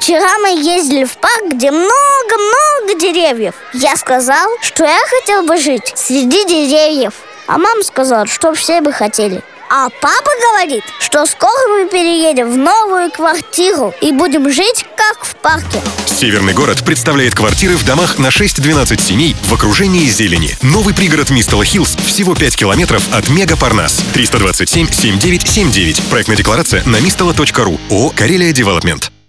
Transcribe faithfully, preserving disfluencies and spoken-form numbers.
Вчера мы ездили в парк, где много-много деревьев. Я сказал, что я хотел бы жить среди деревьев. А мама сказала, что все бы хотели. А папа говорит, что скоро мы переедем в новую квартиру и будем жить как в парке. Северный город представляет квартиры в домах на шесть-двенадцать семей в окружении зелени. Новый пригород Мистела Хиллз всего пять километров от Мега Парнас. триста двадцать семь семь девять семь девять. Проектная декларация на мистела точка ру. ООО «Карелия Девелопмент».